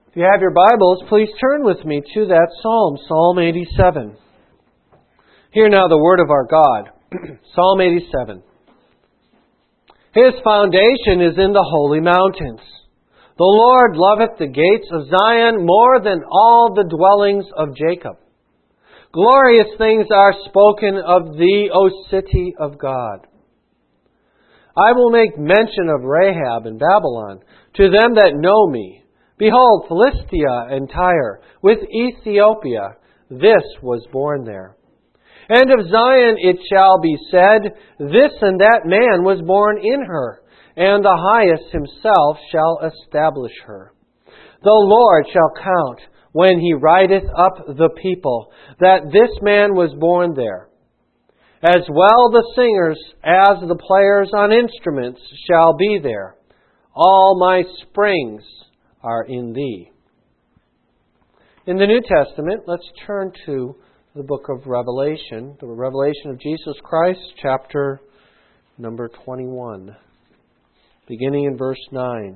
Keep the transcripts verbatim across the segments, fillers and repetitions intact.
If you have your Bibles, please turn with me to that Psalm, Psalm eighty-seven. Hear now the word of our God. Psalm eighty-seven. His foundation is in the holy mountains. The Lord loveth the gates of Zion more than all the dwellings of Jacob. Glorious things are spoken of thee, O city of God. I will make mention of Rahab and Babylon to them that know me. Behold, Philistia and Tyre, with Ethiopia, this was born there. And of Zion it shall be said, this and that man was born in her, and the Highest himself shall establish her. The Lord shall count, when he writeth up the people, that this man was born there. As well the singers as the players on instruments shall be there. All my springs are in thee. In the New Testament, let's turn to the book of Revelation, the Revelation of Jesus Christ, chapter number twenty-one, beginning in verse nine.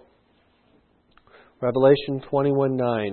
Revelation twenty-one nine.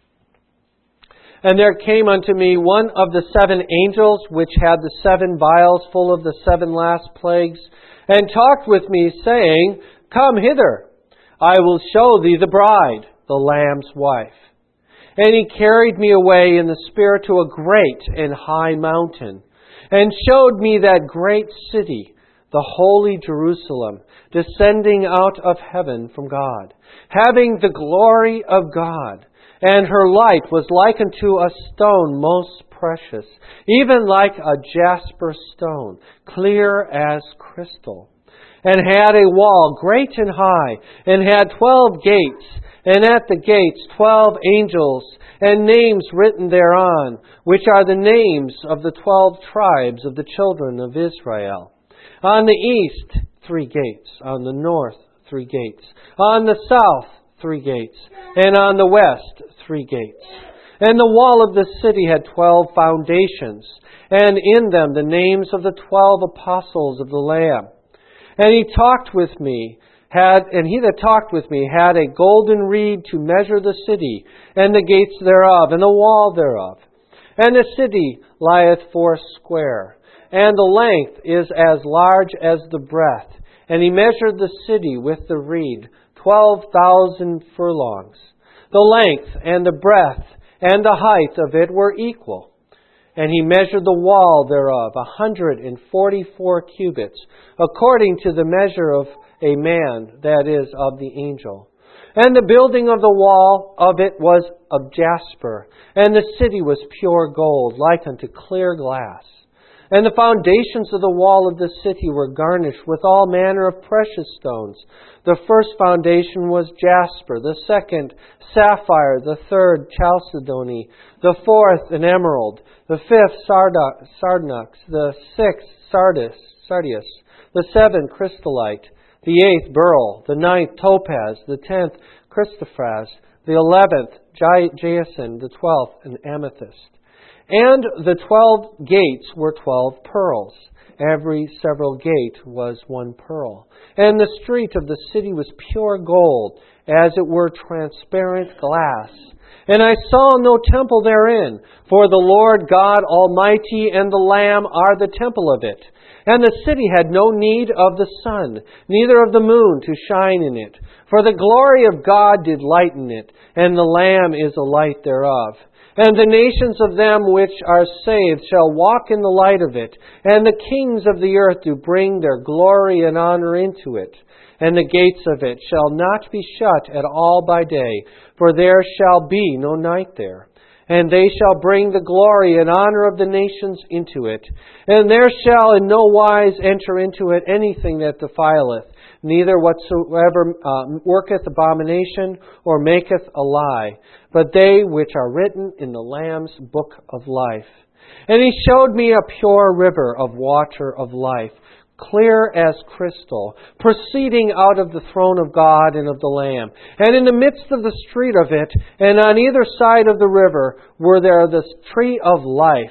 And there came unto me one of the seven angels, which had the seven vials full of the seven last plagues, and talked with me, saying, Come hither, I will show thee the bride, the Lamb's wife. And he carried me away in the Spirit to a great and high mountain, and showed me that great city, the holy Jerusalem, descending out of heaven from God, having the glory of God. And her light was like unto a stone most precious, even like a jasper stone, clear as crystal. And had a wall great and high, and had twelve gates, and at the gates twelve angels, and names written thereon, which are the names of the twelve tribes of the children of Israel. On the east, three gates. On the north, three gates. On the south, three gates. And on the west, three gates. And the wall of the city had twelve foundations, and in them the names of the twelve apostles of the Lamb. And he talked with me, had, and he that talked with me had a golden reed to measure the city, and the gates thereof, and the wall thereof. And the city lieth foursquare, and the length is as large as the breadth. And he measured the city with the reed, twelve thousand furlongs. The length and the breadth and the height of it were equal. And he measured the wall thereof, a hundred and forty-four cubits, according to the measure of a man, that is, of the angel. And the building of the wall of it was of jasper, and the city was pure gold, like unto clear glass. And the foundations of the wall of the city were garnished with all manner of precious stones. The first foundation was jasper, the second sapphire, the third chalcedony, the fourth an emerald, the fifth sardonyx, the sixth sardis, sardius, the seventh crystallite, the eighth beryl, the ninth topaz, the tenth chrysoprase, the eleventh jacinth, the twelfth an amethyst. And the twelve gates were twelve pearls. Every several gate was one pearl. And the street of the city was pure gold, as it were transparent glass. And I saw no temple therein, for the Lord God Almighty and the Lamb are the temple of it. And the city had no need of the sun, neither of the moon to shine in it. For the glory of God did lighten it, and the Lamb is the light thereof. And the nations of them which are saved shall walk in the light of it, and the kings of the earth do bring their glory and honor into it. And the gates of it shall not be shut at all by day, for there shall be no night there. And they shall bring the glory and honor of the nations into it. And there shall in no wise enter into it anything that defileth, neither whatsoever uh, worketh abomination or maketh a lie, but they which are written in the Lamb's book of life. And he showed me a pure river of water of life, clear as crystal, proceeding out of the throne of God and of the Lamb. And in the midst of the street of it, and on either side of the river, were there the tree of life,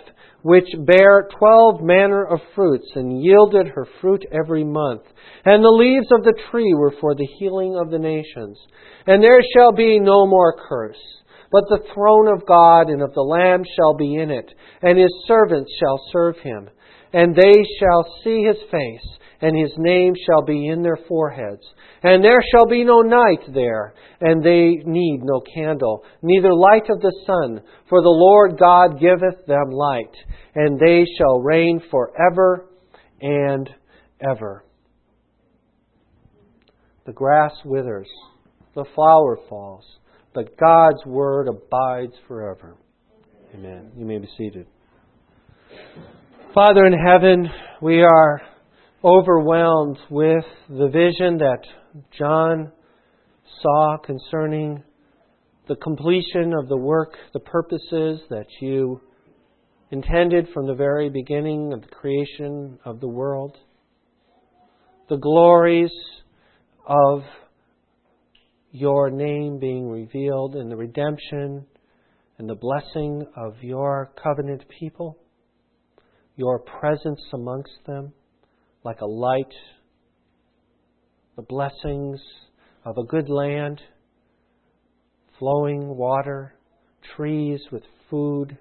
which bare twelve manner of fruits, and yielded her fruit every month. And the leaves of the tree were for the healing of the nations. And there shall be no more curse, but the throne of God and of the Lamb shall be in it, and His servants shall serve Him. And they shall see His face, and His name shall be in their foreheads. And there shall be no night there, and they need no candle, neither light of the sun, for the Lord God giveth them light, and they shall reign forever and ever. The grass withers, the flower falls, but God's word abides forever. Amen. You may be seated. Father in heaven, we are overwhelmed with the vision that John saw concerning the completion of the work, the purposes that you intended from the very beginning of the creation of the world. The glories of your name being revealed in the redemption and the blessing of your covenant people, your presence amongst them like a light, the blessings of a good land, flowing water, trees with food,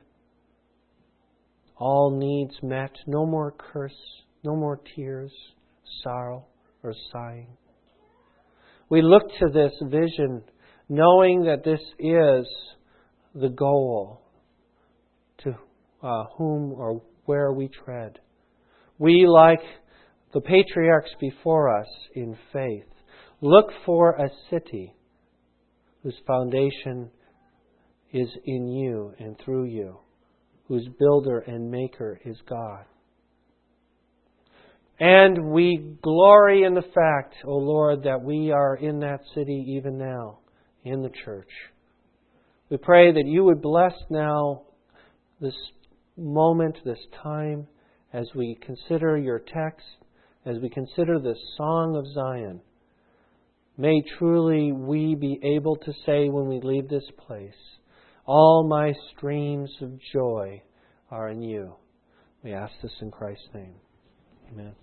all needs met, no more curse, no more tears, sorrow, or sighing. We look to this vision knowing that this is the goal to uh, whom or where we tread. We, like the patriarchs before us in faith, look for a city whose foundation is in you and through you, whose builder and maker is God. And we glory in the fact, O Lord, that we are in that city even now, in the church. We pray that you would bless now this moment, this time, as we consider your text, as we consider this Song of Zion. May truly we be able to say when we leave this place, all my streams of joy are in you. We ask this in Christ's name. Amen.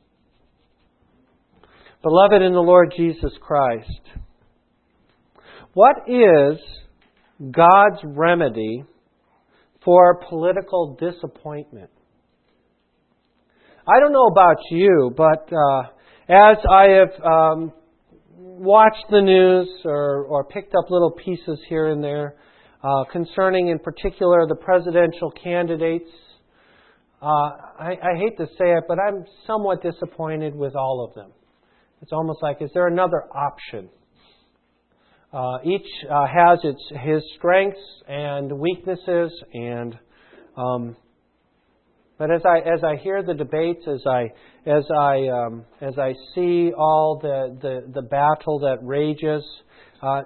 Beloved in the Lord Jesus Christ, what is God's remedy for political disappointment? I don't know about you, but uh, as I have um, watched the news or, or picked up little pieces here and there uh, concerning in particular the presidential candidates, uh, I, I hate to say it, but I'm somewhat disappointed with all of them. It's almost like, is there another option? Uh, each uh, has its his strengths and weaknesses, and um, but as I as I hear the debates, as I as I um, as I see all the, the, the battle that rages, uh,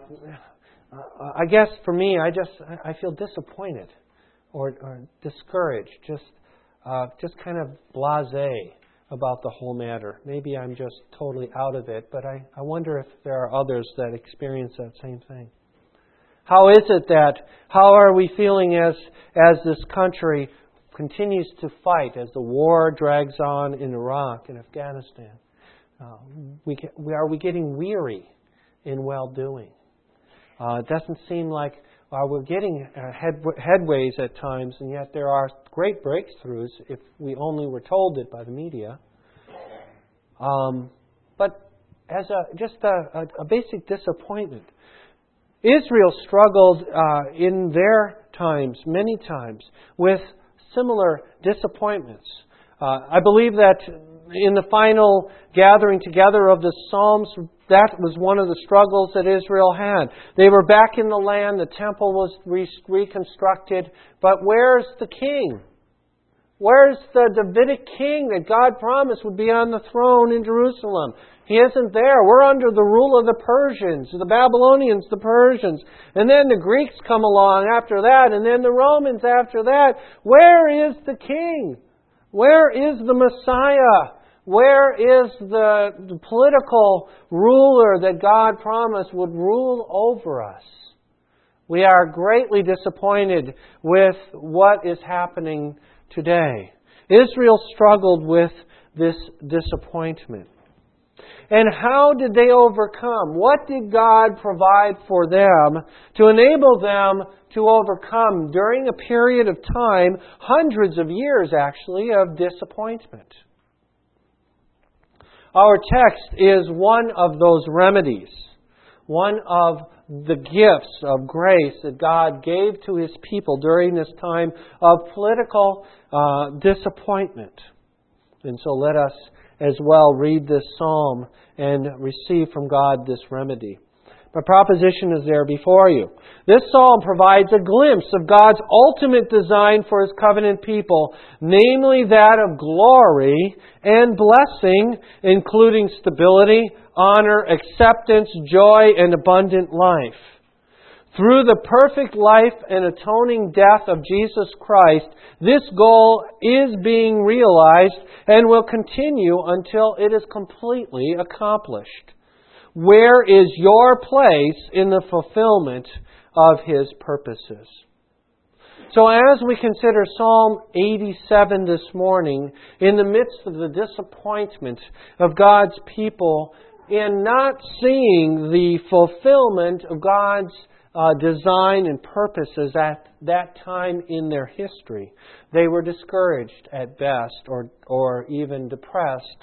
I guess for me, I just I feel disappointed or, or discouraged, just uh, just kind of blasé about the whole matter. Maybe I'm just totally out of it, but I, I wonder if there are others that experience that same thing. How is it that, how are we feeling as as this country continues to fight, as the war drags on in Iraq and Afghanistan? Uh, we, we Are we getting weary in well-doing? Uh, it doesn't seem like uh, we're getting uh, head, headways at times, and yet there are great breakthroughs if we only were told it by the media. Um, but as a just a, a, a basic disappointment, Israel struggled uh, in their times, many times, with similar disappointments. Uh, I believe that in the final gathering together of the Psalms, that was one of the struggles that Israel had. They were back in the land, the temple was re- reconstructed, but where's the king? Where's the Davidic king that God promised would be on the throne in Jerusalem? He isn't there. We're under the rule of the Persians, the Babylonians, the Persians. And then the Greeks come along after that, and then the Romans after that. Where is the king? Where is the Messiah? Where is the, the political ruler that God promised would rule over us? We are greatly disappointed with what is happening today. Israel struggled with this disappointment. And how did they overcome? What did God provide for them to enable them to overcome during a period of time, hundreds of years actually, of disappointment? Our text is one of those remedies, one of the gifts of grace that God gave to His people during this time of political uh, disappointment. And so let us as well read this psalm and receive from God this remedy. My proposition is there before you. This psalm provides a glimpse of God's ultimate design for His covenant people, namely that of glory and blessing, including stability, honor, acceptance, joy, and abundant life. Through the perfect life and atoning death of Jesus Christ, this goal is being realized and will continue until it is completely accomplished. Where is your place in the fulfillment of His purposes? So as we consider Psalm eighty-seven this morning, in the midst of the disappointment of God's people in not seeing the fulfillment of God's Uh, design and purposes at that time in their history. They were discouraged at best or, or even depressed.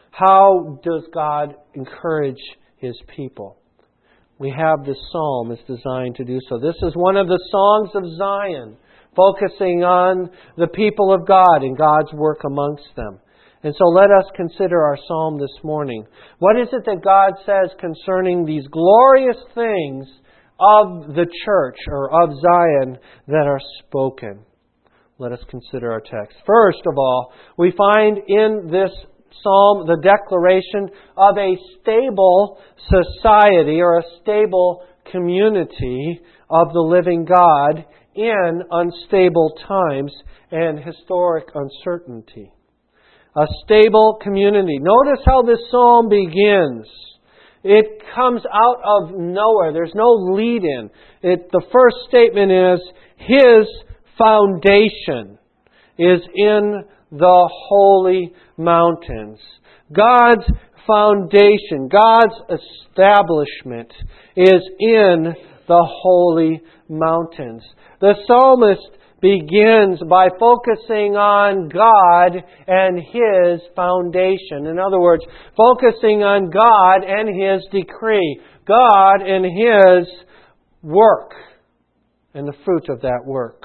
How does God encourage His people? We have this psalm is designed to do so. This is one of the songs of Zion, focusing on the people of God and God's work amongst them. And so let us consider our psalm this morning. What is it that God says concerning these glorious things of the church or of Zion that are spoken? Let us consider our text. First of all, we find in this psalm the declaration of a stable society or a stable community of the living God in unstable times and historic uncertainty. A stable community. Notice how this psalm begins. It comes out of nowhere. There's no lead-in. It, the first statement is, His foundation is in the holy mountains. God's foundation, God's establishment is in the holy mountains. The psalmist begins by focusing on God and His foundation. In other words, focusing on God and His decree. God and His work and the fruit of that work.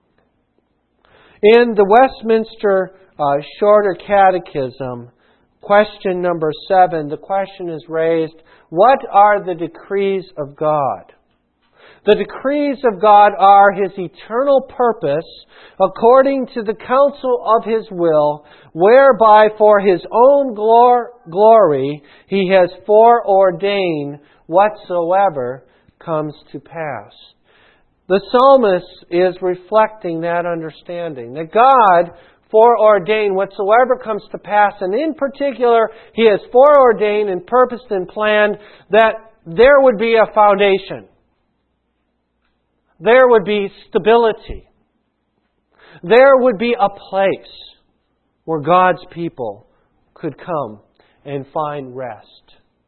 In the Westminster uh, Shorter Catechism, question number seven, the question is raised, what are the decrees of God? The decrees of God are His eternal purpose according to the counsel of His will, whereby for His own glor- glory He has foreordained whatsoever comes to pass. The psalmist is reflecting that understanding, that God foreordained whatsoever comes to pass, and in particular He has foreordained and purposed and planned that there would be a foundation. There would be stability. There would be a place where God's people could come and find rest.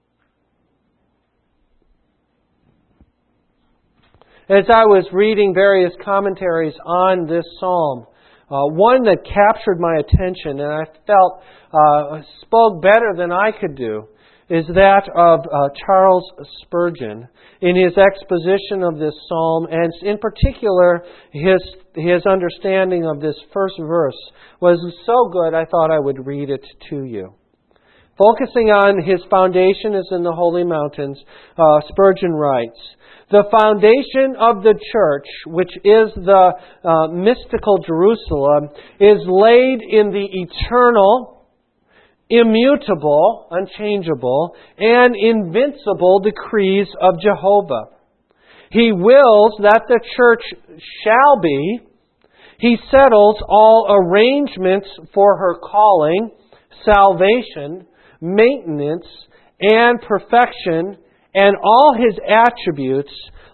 As I was reading various commentaries on this psalm, uh, one that captured my attention and I felt uh, spoke better than I could do is that of uh, Charles Spurgeon in his exposition of this psalm, and in particular his his understanding of this first verse was so good I thought I would read it to you. Focusing on His foundation is in the holy mountains, uh, Spurgeon writes, "The foundation of the church, which is the uh, mystical Jerusalem, is laid in the eternal, immutable, unchangeable, and invincible decrees of Jehovah. He wills that the church shall be. He settles all arrangements for her calling, salvation, maintenance, and perfection, and all His attributes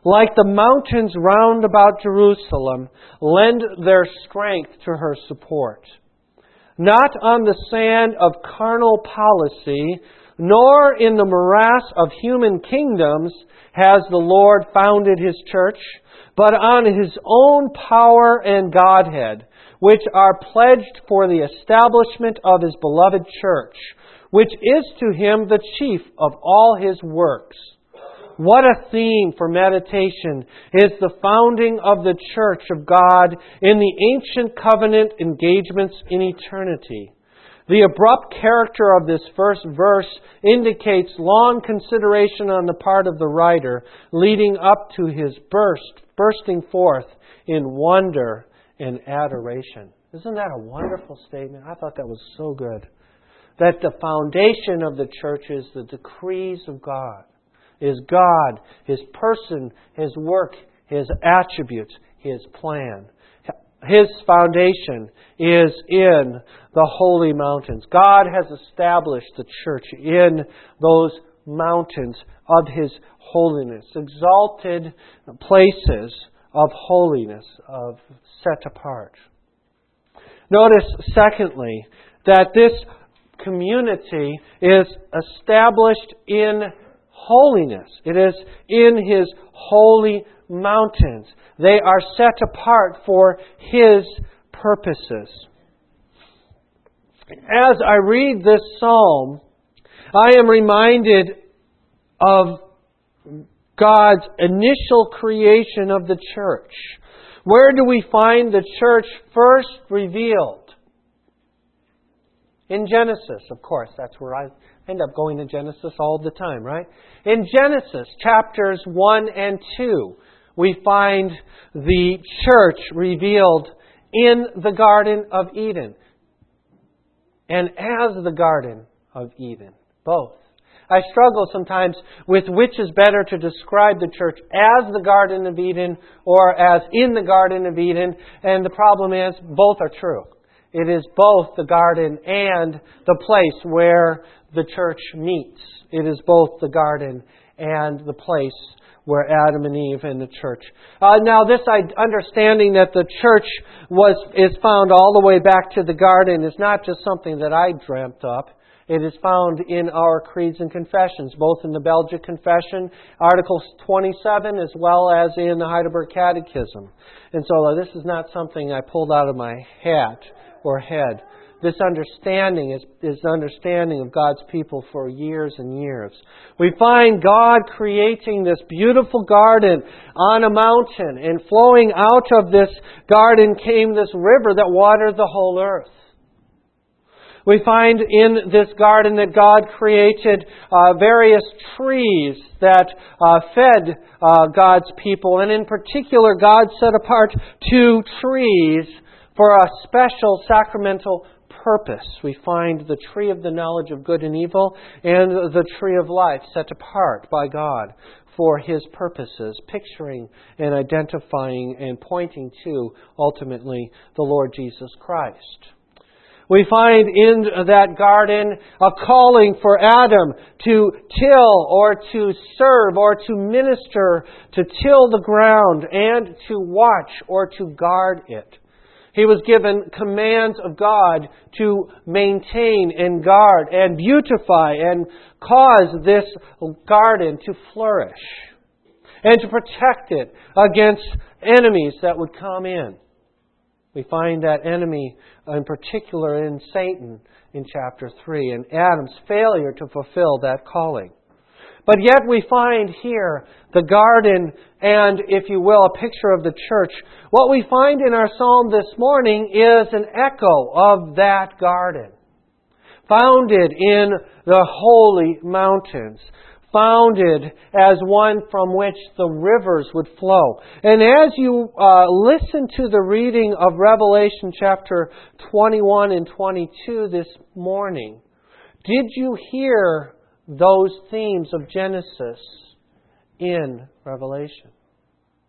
like the mountains round about Jerusalem, lend their strength to her support. Not on the sand of carnal policy, nor in the morass of human kingdoms has the Lord founded His church, but on His own power and Godhead, which are pledged for the establishment of His beloved church, which is to Him the chief of all His works. What a theme for meditation is the founding of the church of God in the ancient covenant engagements in eternity. The abrupt character of this first verse indicates long consideration on the part of the writer, leading up to his burst, bursting forth in wonder and adoration. Isn't that a wonderful statement? I thought that was so good. That the foundation of the church is the decrees of God. Is God, His person, His work, His attributes, His plan. His foundation is in the holy mountains. God has established the church in those mountains of His holiness, exalted places of holiness, of set apart. Notice, secondly, that this community is established in holiness. It is in His holy mountains. They are set apart for His purposes. As I read this psalm, I am reminded of God's initial creation of the church. Where do we find the church first revealed? In Genesis, of course. That's where I end up going to Genesis all the time, right? In Genesis, chapters one and two, we find the church revealed in the Garden of Eden and as the Garden of Eden. Both. I struggle sometimes with which is better to describe the church as the Garden of Eden or as in the Garden of Eden. And the problem is both are true. It is both the garden and the place where the church meets. It is both the garden and the place where Adam and Eve and the church. Uh, now, this understanding that the church was is found all the way back to the garden is not just something that I dreamt up. It is found in our creeds and confessions, both in the Belgic Confession, Article twenty-seven, as well as in the Heidelberg Catechism. And so uh, this is not something I pulled out of my hat or head. This understanding is, is the understanding of God's people for years and years. We find God creating this beautiful garden on a mountain, and flowing out of this garden came this river that watered the whole earth. We find in this garden that God created uh, various trees that uh, fed uh, God's people, and in particular God set apart two trees for a special sacramental purpose. We find the tree of the knowledge of good and evil and the tree of life set apart by God for His purposes, picturing and identifying and pointing to, ultimately, the Lord Jesus Christ. We find in that garden a calling for Adam to till or to serve or to minister, to till the ground and to watch or to guard it. He was given commands of God to maintain and guard and beautify and cause this garden to flourish and to protect it against enemies that would come in. We find that enemy in particular in Satan in chapter three and Adam's failure to fulfill that calling. But yet we find here the garden and, if you will, a picture of the church. What we find in our psalm this morning is an echo of that garden. Founded in the holy mountains. Founded as one from which the rivers would flow. And as you uh, listen to the reading of Revelation chapter twenty-one and twenty-two this morning, did you hear those themes of Genesis in Revelation?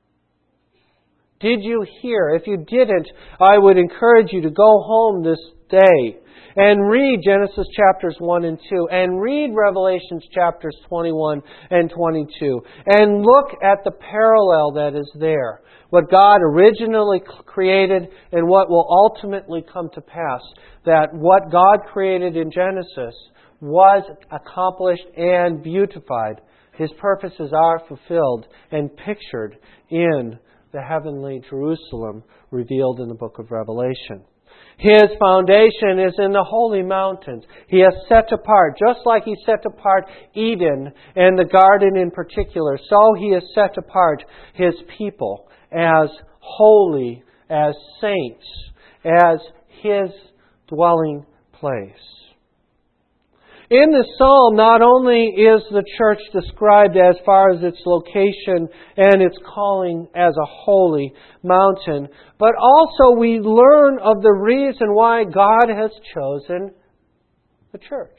Did you hear? If you didn't, I would encourage you to go home this stay and read Genesis chapters one and two and read Revelations chapters twenty-one and twenty-two and look at the parallel that is there. What God originally created and what will ultimately come to pass. That what God created in Genesis was accomplished and beautified. His purposes are fulfilled and pictured in the heavenly Jerusalem revealed in the book of Revelation. His foundation is in the holy mountains. He has set apart, just like He set apart Eden and the garden in particular, so He has set apart His people as holy, as saints, as His dwelling place. In the psalm, not only is the church described as far as its location and its calling as a holy mountain, but also we learn of the reason why God has chosen the church.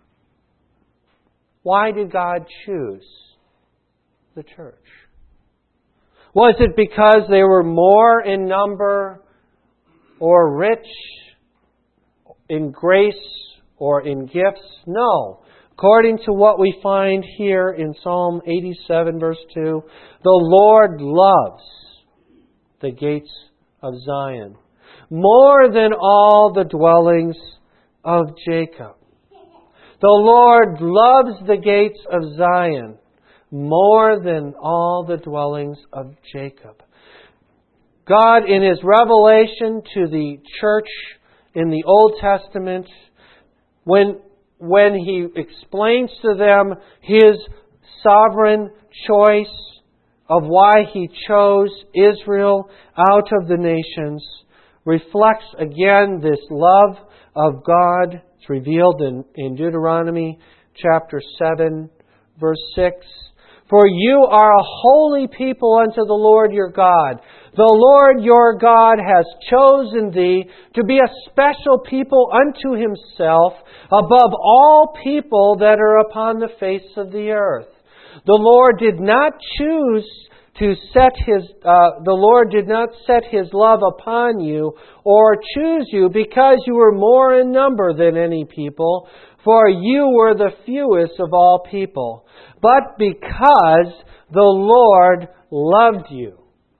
Why did God choose the church? Was it because they were more in number or rich in grace or in gifts? No. According to what we find here in Psalm eighty-seven, verse two, the Lord loves the gates of Zion more than all the dwellings of Jacob. The Lord loves the gates of Zion more than all the dwellings of Jacob. God, in His revelation to the church in the Old Testament, when, when He explains to them His sovereign choice of why He chose Israel out of the nations, reflects again this love of God. It's revealed in, in Deuteronomy chapter seven, verse six. For you are a holy people unto the Lord your God. The Lord your God has chosen thee to be a special people unto Himself above all people that are upon the face of the earth. The Lord did not choose to set His, uh, the Lord did not set His love upon you or choose you because you were more in number than any people, for you were the fewest of all people, but because the Lord loved you.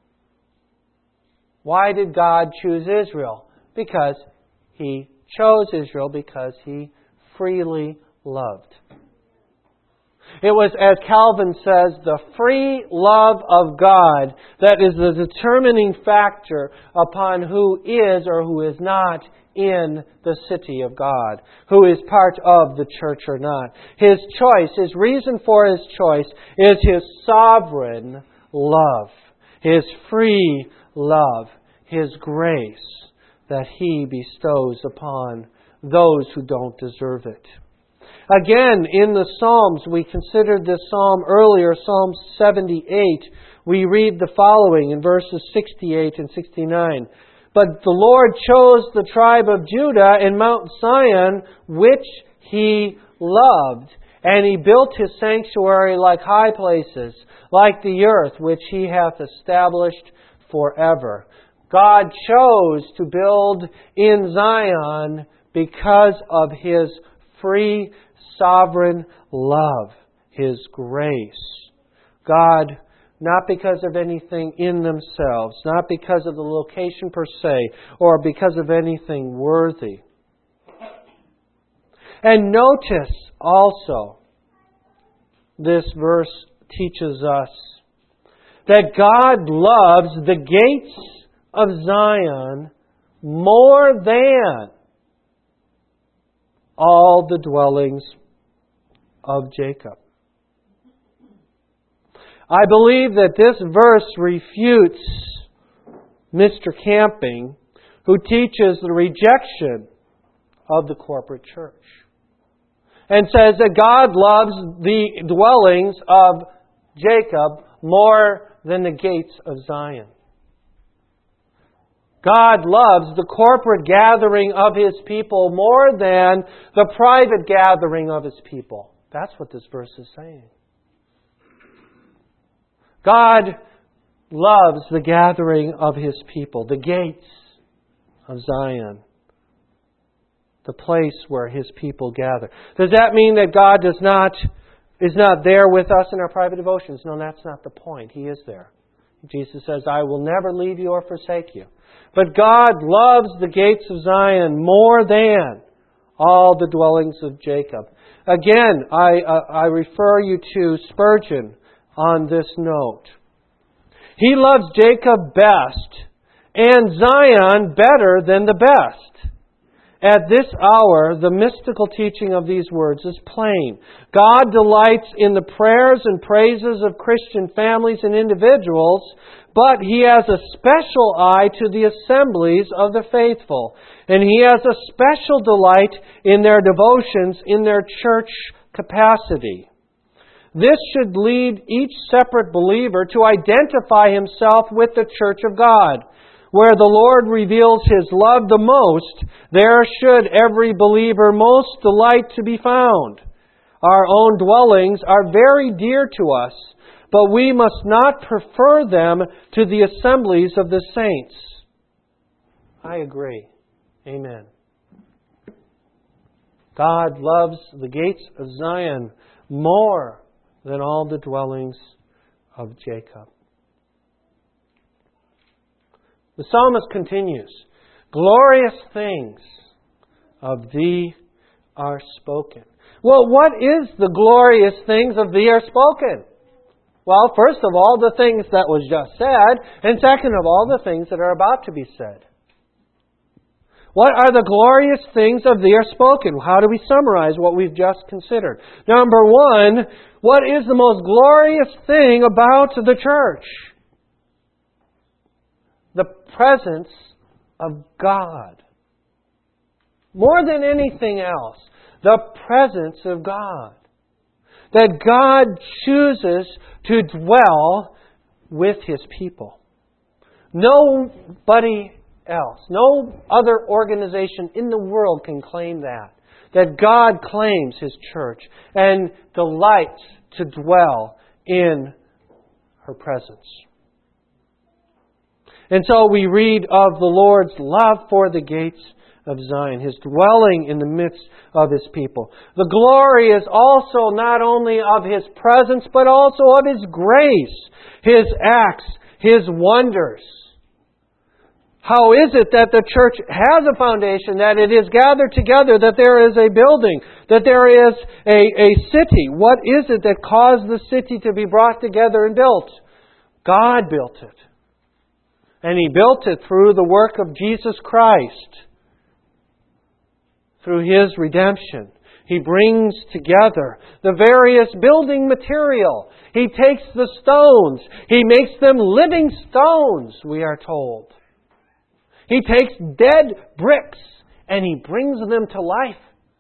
Why did God choose Israel? Because He chose Israel because He freely loved. It was, as Calvin says, the free love of God that is the determining factor upon who is or who is not in the city of God, who is part of the church or not. His choice, His reason for His choice is His sovereign love, His free love, His grace that He bestows upon those who don't deserve it. Again, in the Psalms, we considered this psalm earlier, Psalm seventy-eight. We read the following in verses sixty-eight and sixty-nine. But the Lord chose the tribe of Judah in Mount Zion, which He loved. And He built His sanctuary like high places, like the earth, which He hath established forever. God chose to build in Zion because of His free, sovereign love, His grace. God, not because of anything in themselves, not because of the location per se, or because of anything worthy. And notice also, this verse teaches us that God loves the gates of Zion more than all the dwellings of Jacob. I believe that this verse refutes Mister Camping, who teaches the rejection of the corporate church, and says that God loves the dwellings of Jacob more than the gates of Zion. God loves the corporate gathering of His people more than the private gathering of His people. That's what this verse is saying. God loves the gathering of His people, the gates of Zion. the place where His people gather. Does that mean that God does not is not there with us in our private devotions? No, that's not the point. He is there. Jesus says, I will never leave you or forsake you. But God loves the gates of Zion more than all the dwellings of Jacob. Again, I, uh, I refer you to Spurgeon on this note. He loves Jacob best and Zion better than the best. At this hour, the mystical teaching of these words is plain. God delights in the prayers and praises of Christian families and individuals, but He has a special eye to the assemblies of the faithful. And He has a special delight in their devotions in their church capacity. This should lead each separate believer to identify himself with the church of God. Where the Lord reveals His love the most, there should every believer most delight to be found. Our own dwellings are very dear to us, but we must not prefer them to the assemblies of the saints. I agree. Amen. God loves the gates of Zion more than all the dwellings of Jacob. The psalmist continues, glorious things of Thee are spoken. Well, what is the glorious things of Thee are spoken? Well, first of all, the things that was just said, and second of all, the things that are about to be said. What are the glorious things of Thee are spoken? How do we summarize what we've just considered? Number one, what is the most glorious thing about the church? The presence of God. More than anything else, the presence of God. That God chooses to dwell with His people. Nobody else, no other organization in the world can claim that. That God claims His church and delights to dwell in her presence. And so we read of the Lord's love for the gates of Zion, His dwelling in the midst of His people. The glory is also not only of His presence, but also of His grace, His acts, His wonders. How is it that the church has a foundation, that it is gathered together, that there is a building, that there is a, a city? What is it that caused the city to be brought together and built? God built it. And He built it through the work of Jesus Christ. Through His redemption. He brings together the various building material. He takes the stones. He makes them living stones, we are told. He takes dead bricks and He brings them to life.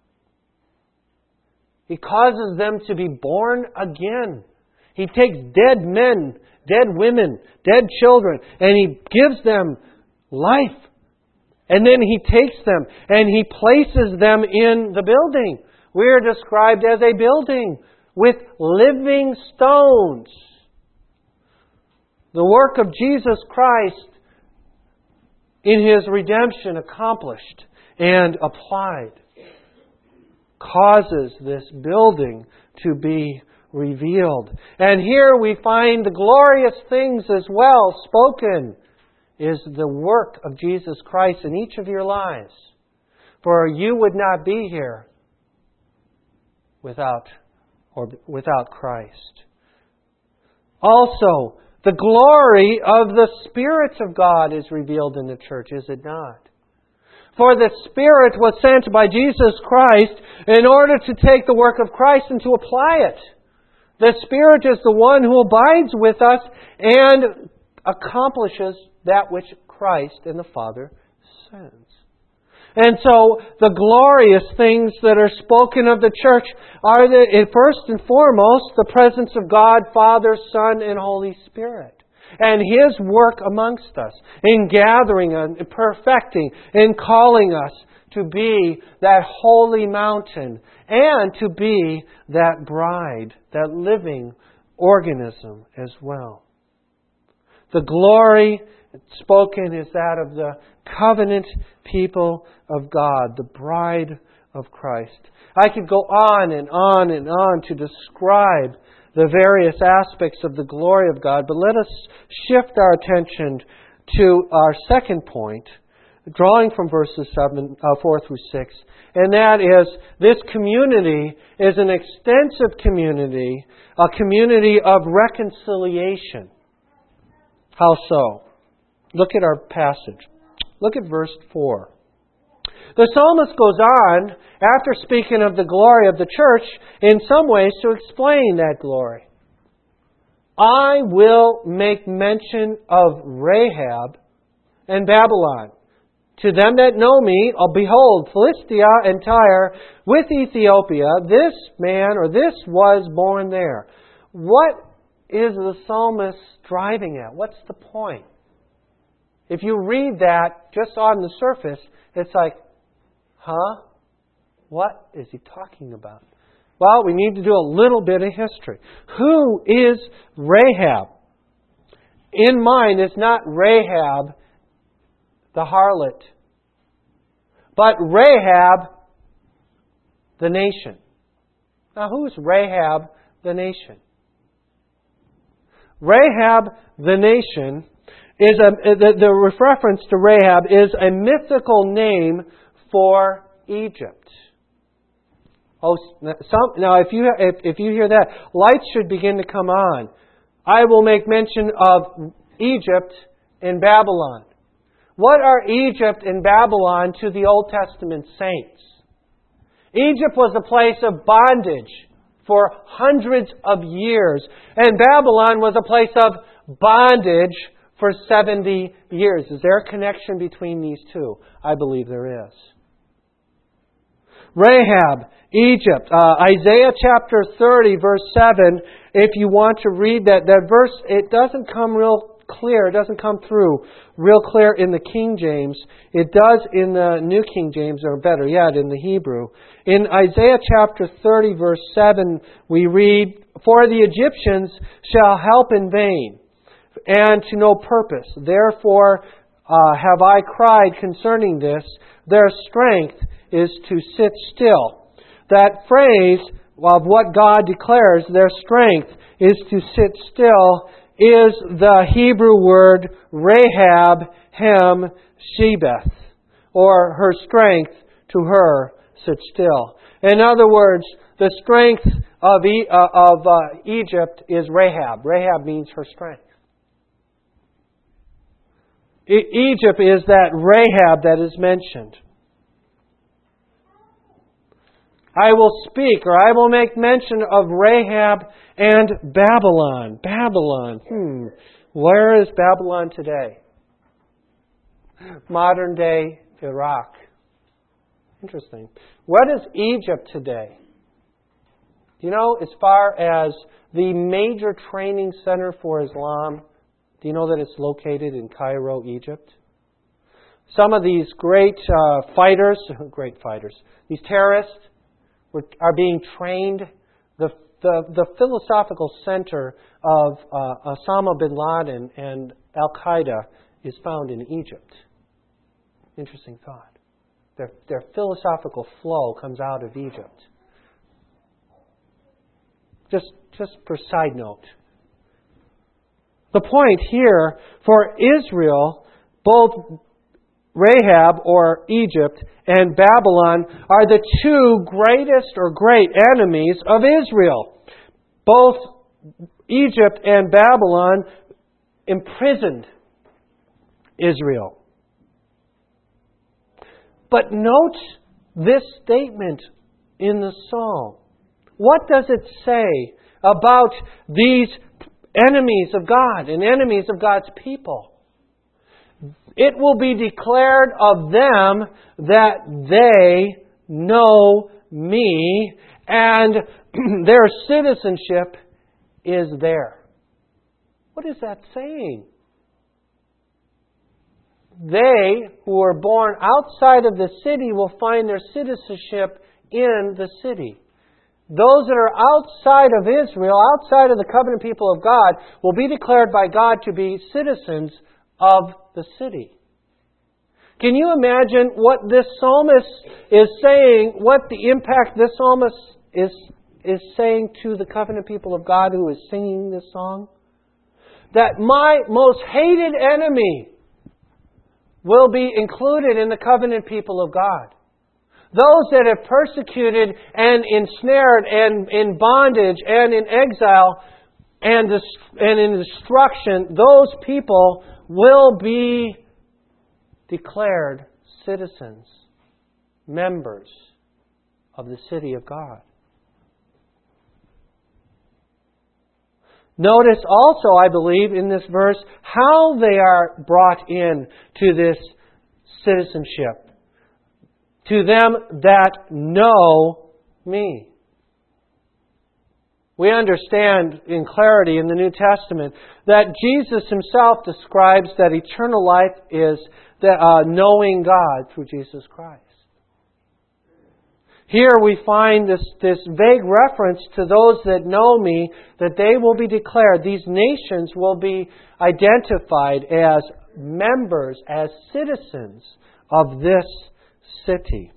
He causes them to be born again. He takes dead men, dead women, dead children, and He gives them life. And then He takes them and He places them in the building. We are described as a building with living stones. The work of Jesus Christ in His redemption accomplished and applied causes this building to be revealed. And here we find the glorious things as well spoken is the work of Jesus Christ in each of your lives. For you would not be here without or without Christ. Also, the glory of the Spirit of God is revealed in the church, is it not? For the Spirit was sent by Jesus Christ in order to take the work of Christ and to apply it. The Spirit is the one who abides with us and accomplishes that which Christ and the Father sends. And so the glorious things that are spoken of the church are, the, first and foremost, the presence of God, Father, Son, and Holy Spirit. And His work amongst us in gathering and perfecting and calling us to be that holy mountain and to be that bride, that living organism as well. The glory spoken is that of the covenant people of God, the bride of Christ. I could go on and on and on to describe the various aspects of the glory of God, but let us shift our attention to our second point, drawing from verses seven, uh, four through six, and that is this community is an extensive community, a community of reconciliation. How so? Look at our passage. Look at verse four. The psalmist goes on, after speaking of the glory of the church, in some ways to explain that glory. I will make mention of Rahab and Babylon. To them that know me, oh, behold, Philistia and Tyre with Ethiopia, this man or this was born there. What is the psalmist driving at? What's the point? If you read that just on the surface, it's like, huh? What is he talking about? Well, we need to do a little bit of history. Who is Rahab? In mind is not Rahab, the harlot, but Rahab, the nation. Now, who's Rahab, the nation? Rahab, the nation, is a the, the reference to Rahab is a mythical name for Egypt. Oh, some, now if you if, if you hear that, lights should begin to come on. I will make mention of Egypt and Babylon. What are Egypt and Babylon to the Old Testament saints? Egypt was a place of bondage for hundreds of years, and Babylon was a place of bondage for seventy years. Is there a connection between these two? I believe there is. Rahab, Egypt, uh, Isaiah chapter thirty, verse seven, if you want to read that, that verse, it doesn't come real clear, it doesn't come through real clear in the King James. It does in the New King James, or better yet, in the Hebrew. In Isaiah chapter thirty, verse seven, we read, For the Egyptians shall help in vain, and to no purpose. Therefore uh, have I cried concerning this, their strength is to sit still. That phrase of what God declares, their strength is to sit still, is the Hebrew word Rahab Hem Shebeth, or her strength to her sit still. In other words, the strength of, e- uh, of uh, Egypt is Rahab. Rahab means her strength. E- Egypt is that Rahab that is mentioned. I will speak, or I will make mention of Rahab and Babylon. Babylon. Hmm. Where is Babylon today? Modern day Iraq. Interesting. What is Egypt today? Do you know, as far as the major training center for Islam, do you know that it's located in Cairo, Egypt? Some of these great uh, fighters, great fighters, these terrorists, are being trained. The, the, the philosophical center of uh, Osama bin Laden and Al-Qaeda is found in Egypt. Interesting thought. Their, their philosophical flow comes out of Egypt. Just, just for side note. The point here for Israel, both Rahab, or Egypt, and Babylon are the two greatest or great enemies of Israel. Both Egypt and Babylon imprisoned Israel. But note this statement in the psalm. What does it say about these enemies of God and enemies of God's people? It will be declared of them that they know me, and their citizenship is there. What is that saying? They who are born outside of the city will find their citizenship in the city. Those that are outside of Israel, outside of the covenant people of God, will be declared by God to be citizens of the city. Can you imagine what this psalmist is saying, what the impact this psalmist is, is saying to the covenant people of God who is singing this song? That my most hated enemy will be included in the covenant people of God. Those that have persecuted and ensnared and in bondage and in exile and, and in destruction, those people will be declared citizens, members of the city of God. Notice also, I believe, in this verse, how they are brought in to this citizenship. To them that know me. We understand in clarity in the New Testament that Jesus Himself describes that eternal life is the, uh, knowing God through Jesus Christ. Here we find this, this vague reference to those that know me, that they will be declared. These nations will be identified as members, as citizens of this city.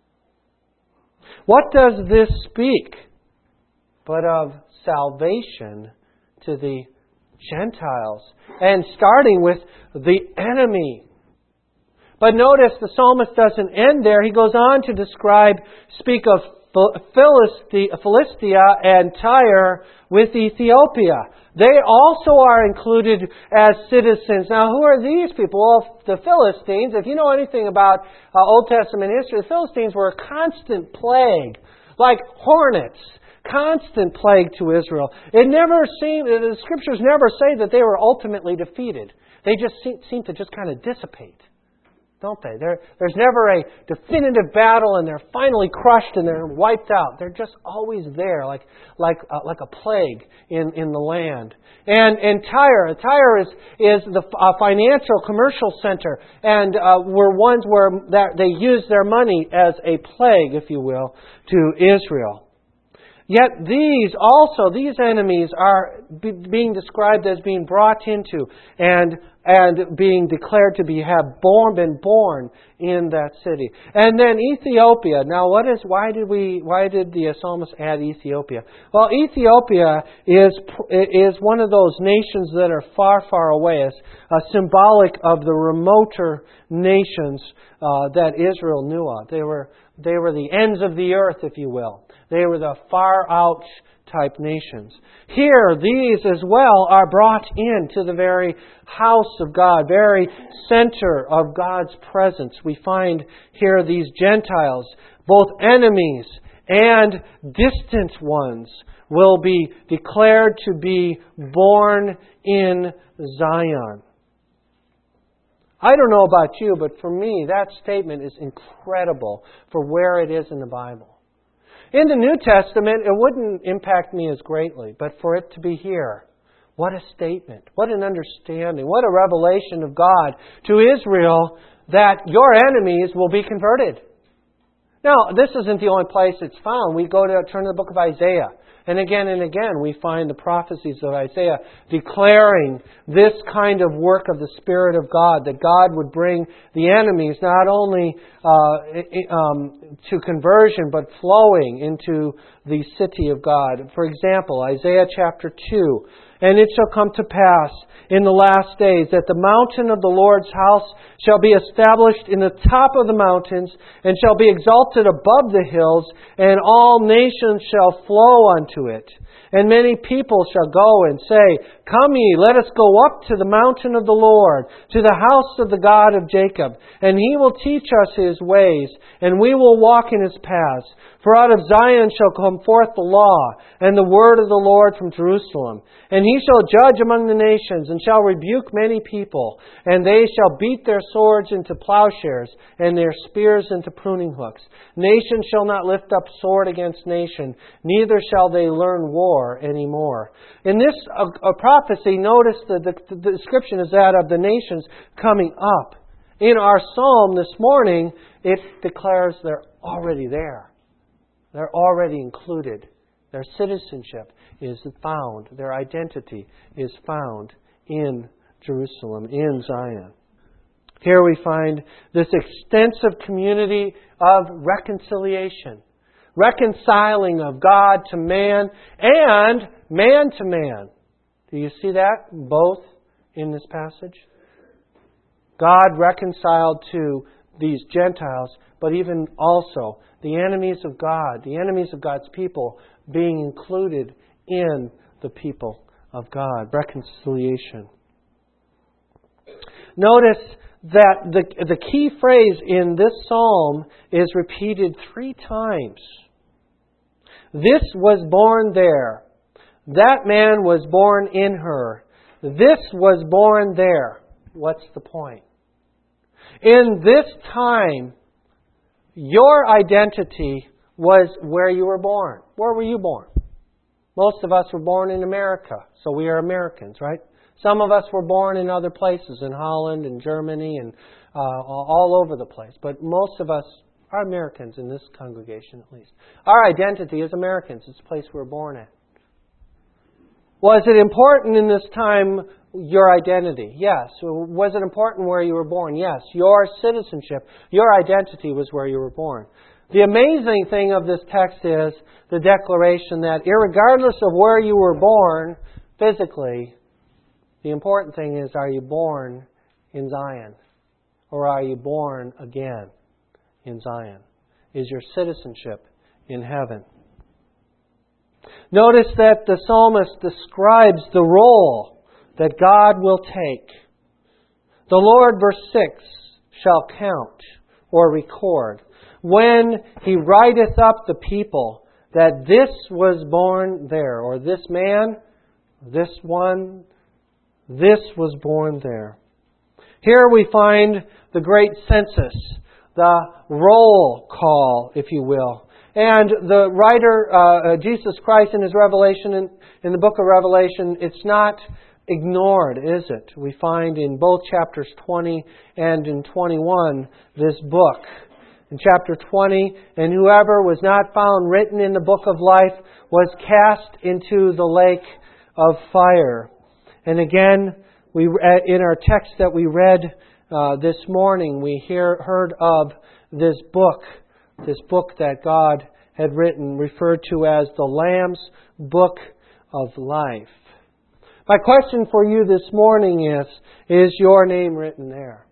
What does this speak but of salvation to the Gentiles, and starting with the enemy? But notice the psalmist doesn't end there. He goes on to describe, speak of Philistia and Tyre with Ethiopia. They also are included as citizens. Now, who are these people? Well, the Philistines, if you know anything about uh, Old Testament history, the Philistines were a constant plague, like hornets. Constant plague to Israel. It never seemed, the Scriptures never say that they were ultimately defeated. They just seem, seem to just kind of dissipate. Don't they? There, there's never a definitive battle and they're finally crushed and they're wiped out. They're just always there, like like uh, like a plague in, in the land. And and Tyre, Tyre is is the uh, financial commercial center, and uh, were ones where that they used their money as a plague, if you will, to Israel. Yet these also, these enemies are be, being described as being brought into and and being declared to be have born been born in that city. And then Ethiopia. Now, what is why did we why did the psalmist add Ethiopia? Well, Ethiopia is is one of those nations that are far, far away. It's uh, symbolic of the remoter nations uh, that Israel knew of. They were they were the ends of the earth, if you will. They were the far out type nations. Here, these as well are brought into the very house of God, very center of God's presence. We find here these Gentiles, both enemies and distant ones, will be declared to be born in Zion. I don't know about you, but for me, that statement is incredible for where it is in the Bible. In the New Testament, it wouldn't impact me as greatly, but for it to be here, what a statement, what an understanding, what a revelation of God to Israel that your enemies will be converted. Now, this isn't the only place it's found. We go to turn to the book of Isaiah. And again and again, we find the prophecies of Isaiah declaring this kind of work of the Spirit of God, that God would bring the enemies not only uh, um, to conversion, but flowing into the city of God. For example, Isaiah chapter two, "And it shall come to pass in the last days that the mountain of the Lord's house shall be established in the top of the mountains, and shall be exalted above the hills, and all nations shall flow unto it. And many people shall go and say, Come ye, let us go up to the mountain of the Lord, to the house of the God of Jacob. And He will teach us His ways, and we will walk in His paths. For out of Zion shall come forth the law, and the word of the Lord from Jerusalem. And He shall judge among the nations, and shall rebuke many people. And they shall beat their swords into plowshares, and their spears into pruning hooks. Nation shall not lift up sword against nation, neither shall they learn war any more." In this uh, uh, prophecy, notice that the, the description is that of the nations coming up. In our psalm this morning, it declares they're already there. They're already included. Their citizenship is found. Their identity is found in Jerusalem, in Zion. Here we find this extensive community of reconciliation. Reconciling of God to man and man to man. Do you see that? Both in this passage. God reconciled to these Gentiles, but even also the enemies of God, the enemies of God's people being included in the people of God. Reconciliation. Notice that the, the key phrase in this psalm is repeated three times. This was born there. That man was born in her. This was born there. What's the point? In this time, your identity was where you were born. Where were you born? Most of us were born in America, so we are Americans, right? Some of us were born in other places, in Holland and Germany and uh, all over the place. But most of us are Americans in this congregation, at least. Our identity is Americans. It's the place we were born at. Was it important in this time, your identity? Yes. Was it important where you were born? Yes. Your citizenship, your identity was where you were born. The amazing thing of this text is the declaration that irregardless of where you were born physically, the important thing is, are you born in Zion? Or are you born again in Zion? Is your citizenship in heaven? Notice that the psalmist describes the role that God will take. The Lord, verse six, shall count or record when He writeth up the people that this was born there, or this man, this one, this was born there. Here we find the great census, the roll call, if you will. And the writer, uh, Jesus Christ, in His revelation, in, in the book of Revelation, it's not ignored, is it? We find in both chapters twenty and in twenty-one this book. In chapter twenty, and whoever was not found written in the book of life was cast into the lake of fire. And again, we in our text that we read uh, this morning, we hear, heard of this book, this book that God had written, referred to as the Lamb's Book of Life. My question for you this morning is, is your name written there?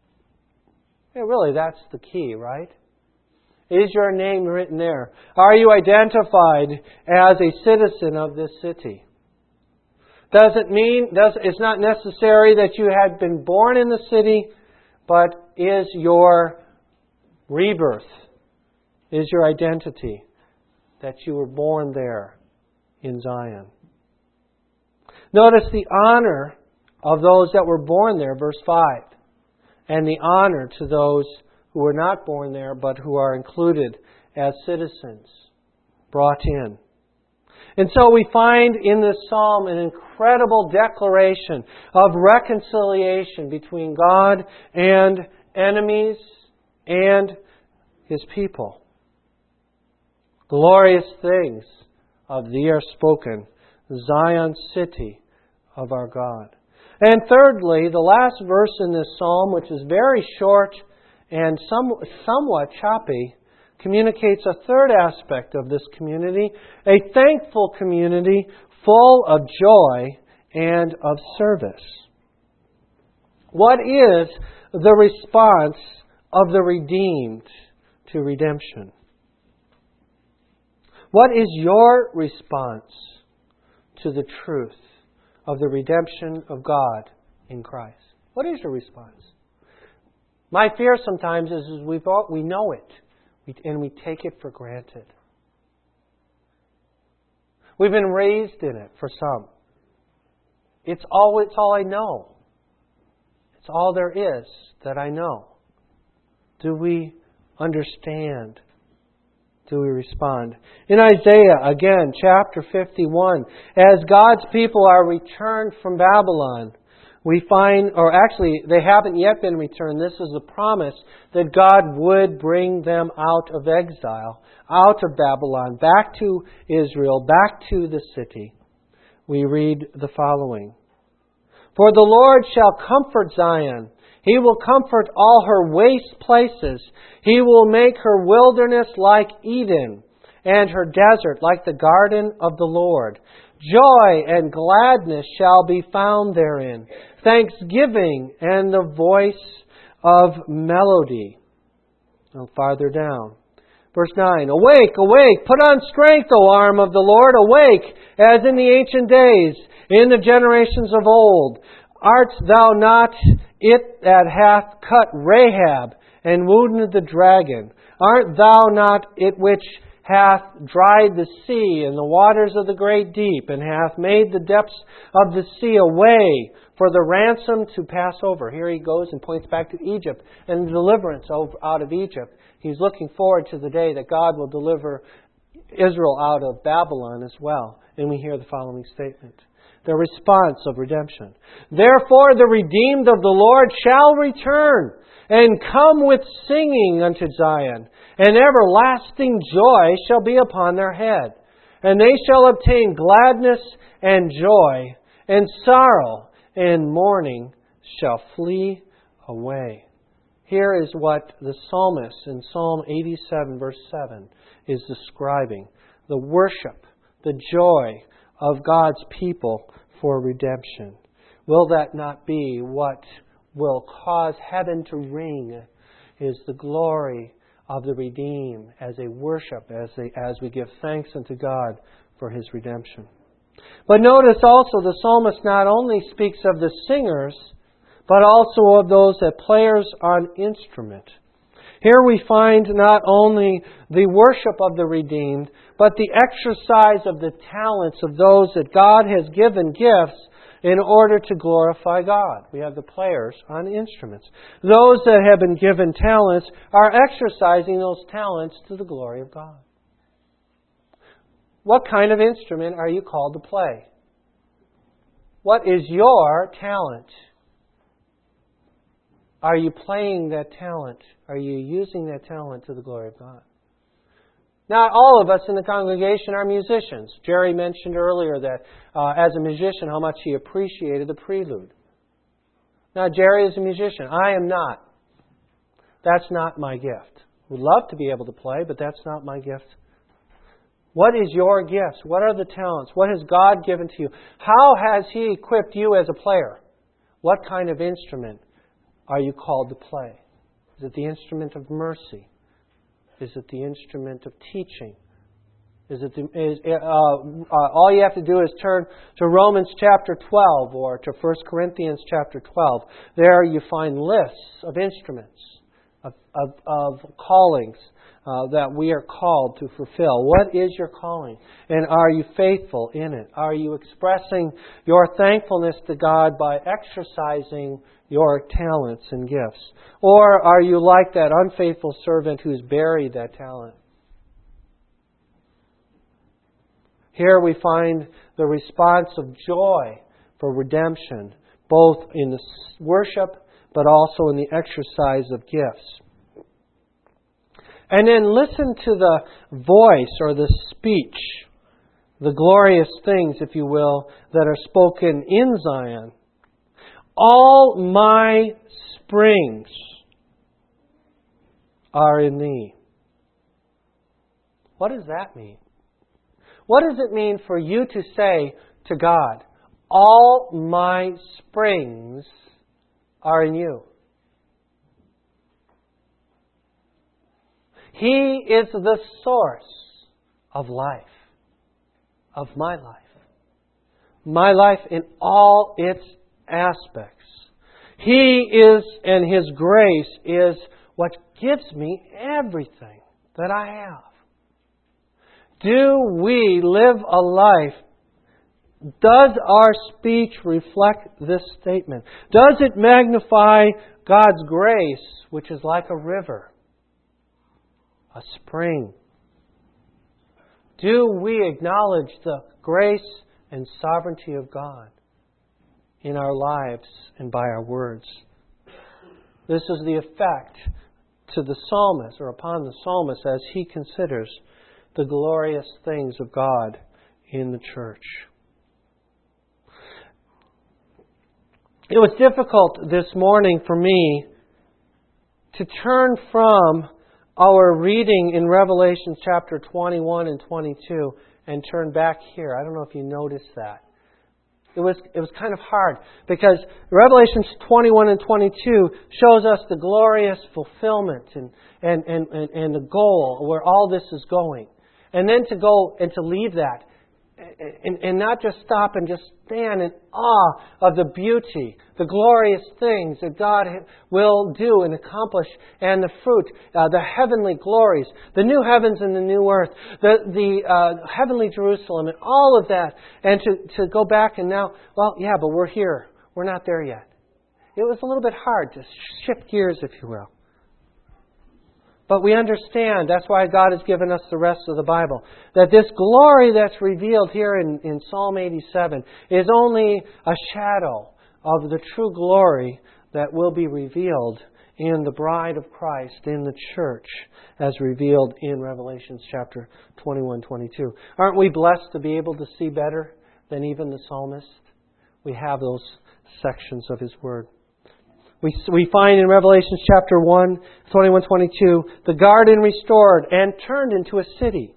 Yeah, really, that's the key, right? Is your name written there? Are you identified as a citizen of this city? Does it mean, does, it's not necessary that you had been born in the city, but is your rebirth, is your identity that you were born there in Zion? Notice the honor of those that were born there, verse five, and the honor to those who were not born there, but who are included as citizens, brought in. And so we find in this psalm an incredible declaration of reconciliation between God and enemies and His people. Glorious things of thee are spoken, Zion, city of our God. And thirdly, the last verse in this psalm, which is very short and some, somewhat choppy, communicates a third aspect of this community, a thankful community full of joy and of service. What is the response of the redeemed to redemption? What is your response to the truth of the redemption of God in Christ? What is your response? My fear sometimes is, is we've all, we know it. And we take it for granted. We've been raised in it for some. It's all, it's all I know. It's all there is that I know. Do we understand? Do we respond? In Isaiah, again, chapter fifty-one, as God's people are returned from Babylon, we find, or actually, they haven't yet been returned. This is a promise that God would bring them out of exile, out of Babylon, back to Israel, back to the city. We read the following. For the Lord shall comfort Zion. He will comfort all her waste places. He will make her wilderness like Eden, and her desert like the garden of the Lord. Joy and gladness shall be found therein, thanksgiving and the voice of melody. Now farther down. Verse nine, Awake, awake, put on strength, O arm of the Lord, awake, as in the ancient days, in the generations of old. Art thou not it that hath cut Rahab and wounded the dragon? Art thou not it which hath dried the sea and the waters of the great deep, and hath made the depths of the sea a way for the ransom to pass over? Here he goes and points back to Egypt and the deliverance out of Egypt. He's looking forward to the day that God will deliver Israel out of Babylon as well. And we hear the following statement. The response of redemption. Therefore the redeemed of the Lord shall return, and come with singing unto Zion, and everlasting joy shall be upon their head. And they shall obtain gladness and joy, and sorrow and mourning shall flee away. Here is what the psalmist in Psalm eighty-seven, verse seven, is describing. The worship, the joy of God's people for redemption. Will that not be what will cause heaven to ring? Is the glory of the redeemed as a worship, as, a, as we give thanks unto God for His redemption. But notice also the psalmist not only speaks of the singers, but also of those that players on instrument. Here we find not only the worship of the redeemed, but the exercise of the talents of those that God has given gifts in order to glorify God. We have the players on instruments. Those that have been given talents are exercising those talents to the glory of God. What kind of instrument are you called to play? What is your talent? Are you playing that talent? Are you using that talent to the glory of God? Not all of us in the congregation are musicians. Jerry mentioned earlier that uh, as a musician, how much he appreciated the prelude. Now, Jerry is a musician. I am not. That's not my gift. Would love to be able to play, but that's not my gift. What is your gift? What are the talents? What has God given to you? How has He equipped you as a player? What kind of instrument are you called to play? Is it the instrument of mercy? Is it the instrument of teaching? Is it the, is, uh, uh, all you have to do is turn to Romans chapter twelve or to First Corinthians chapter twelve. There you find lists of instruments, of, of, of callings uh, that we are called to fulfill. What is your calling? And are you faithful in it? Are you expressing your thankfulness to God by exercising your talents and gifts? Or are you like that unfaithful servant who's buried that talent? Here we find the response of joy for redemption, both in the worship but also in the exercise of gifts. And then listen to the voice or the speech, the glorious things, if you will, that are spoken in Zion. All my springs are in Thee. What does that mean? What does it mean for you to say to God, all my springs are in You? He is the source of life, of my life. My life in all its aspects. He is, and His grace is what gives me everything that I have. Do we live a life? Does our speech reflect this statement? Does it magnify God's grace, which is like a river, a spring? Do we acknowledge the grace and sovereignty of God in our lives and by our words? This is the effect to the psalmist, or upon the psalmist, as he considers the glorious things of God in the church. it was difficult this morning for me to turn from our reading in Revelation chapter twenty-one and twenty-two and turn back here. I don't know if you noticed that. It was it was kind of hard because Revelation twenty-one and twenty-two shows us the glorious fulfillment and, and, and, and, and the goal where all this is going. And then to go and to leave that and, and not just stop and just stand in awe of the beauty, the glorious things that God will do and accomplish, and the fruit, uh, the heavenly glories, the new heavens and the new earth, the the uh, heavenly Jerusalem, and all of that, and to, to go back and now, well, yeah, but we're here. We're not there yet. It was a little bit hard to shift gears, if you will. But we understand, that's why God has given us the rest of the Bible, that this glory that's revealed here in, in Psalm eighty-seven is only a shadow of the true glory that will be revealed in the bride of Christ, in the church, as revealed in Revelation chapter twenty-one, twenty-two. Aren't we blessed to be able to see better than even the psalmist? We have those sections of His Word. We we find in Revelation chapter one, twenty-one, twenty-two, the garden restored and turned into a city.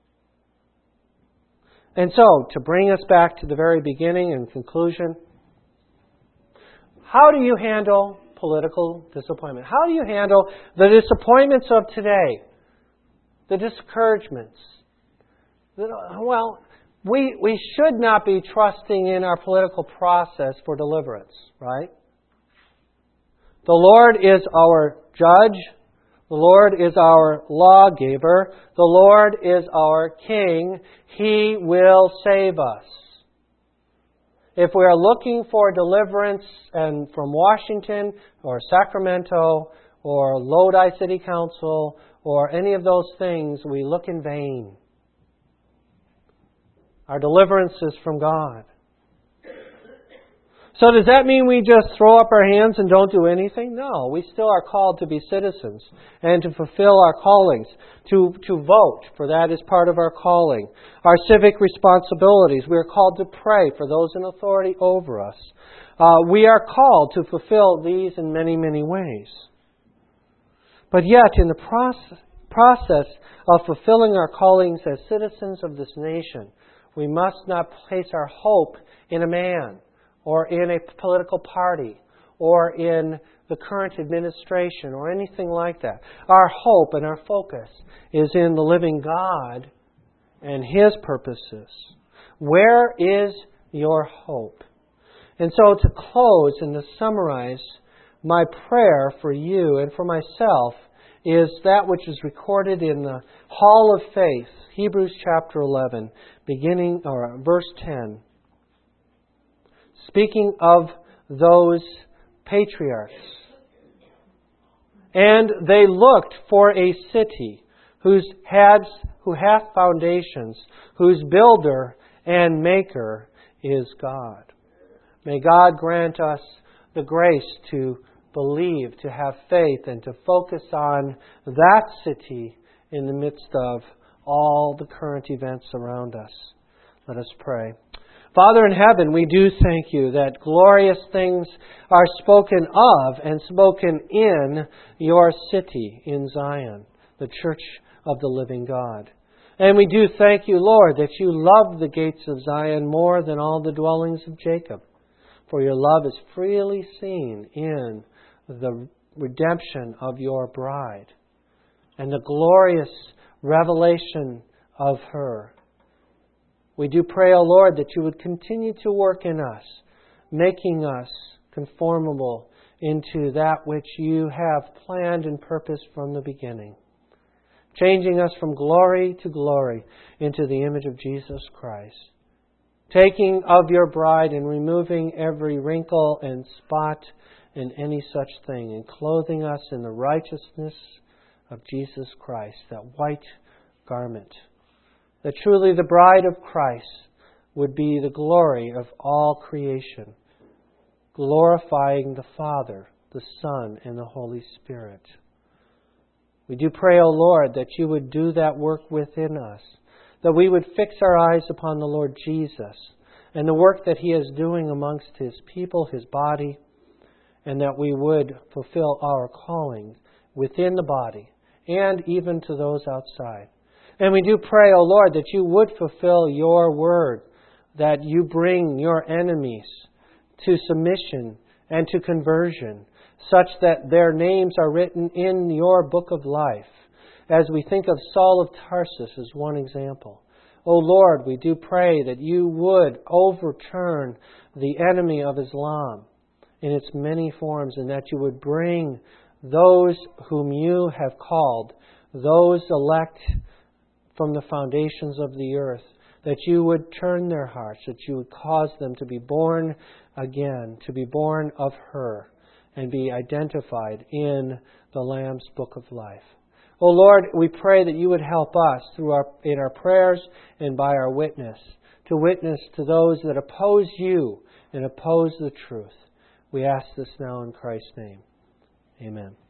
And so, to bring us back to the very beginning and conclusion, how do you handle political disappointment? How do you handle the disappointments of today? The discouragements? Well, we, we should not be trusting in our political process for deliverance, right? The Lord is our judge. The Lord is our lawgiver. The Lord is our king. He will save us. If we are looking for deliverance and from Washington or Sacramento or Lodi City Council or any of those things, we look in vain. Our deliverance is from God. So does that mean we just throw up our hands and don't do anything? No, we still are called to be citizens and to fulfill our callings, to, to vote, for that is part of our calling. Our civic responsibilities, we are called to pray for those in authority over us. Uh, we are called to fulfill these in many, many ways. But yet, in the process, process of fulfilling our callings as citizens of this nation, we must not place our hope in a man, or in a political party, or in the current administration, or anything like that. Our hope and our focus is in the living God and His purposes. Where is your hope? And so to close and to summarize, my prayer for you and for myself is that which is recorded in the Hall of Faith, Hebrews chapter eleven, beginning or verse ten. Speaking of those patriarchs. And they looked for a city whose has, who hath foundations, whose builder and maker is God. May God grant us the grace to believe, to have faith, and to focus on that city in the midst of all the current events around us. Let us pray. Father in heaven, we do thank You that glorious things are spoken of and spoken in Your city in Zion, the church of the living God. And we do thank You, Lord, that You love the gates of Zion more than all the dwellings of Jacob. For Your love is freely seen in the redemption of Your bride and the glorious revelation of her. We do pray, O Lord, that You would continue to work in us, making us conformable into that which You have planned and purposed from the beginning, changing us from glory to glory into the image of Jesus Christ, taking of Your bride and removing every wrinkle and spot and any such thing, and clothing us in the righteousness of Jesus Christ, that white garment. That truly the bride of Christ would be the glory of all creation, glorifying the Father, the Son, and the Holy Spirit. We do pray, O Lord, that You would do that work within us, that we would fix our eyes upon the Lord Jesus, and the work that He is doing amongst His people, His body, and that we would fulfill our calling within the body and even to those outside. And we do pray, O Lord, that You would fulfill Your word, that You bring Your enemies to submission and to conversion, such that their names are written in Your book of life. As we think of Saul of Tarsus as one example. O Lord, we do pray that You would overturn the enemy of Islam in its many forms, and that You would bring those whom You have called, those elect from the foundations of the earth, that You would turn their hearts, that You would cause them to be born again, to be born of her, and be identified in the Lamb's book of life. O Lord, we pray that You would help us through our, in our prayers and by our witness, to witness to those that oppose You and oppose the truth. We ask this now in Christ's name. Amen.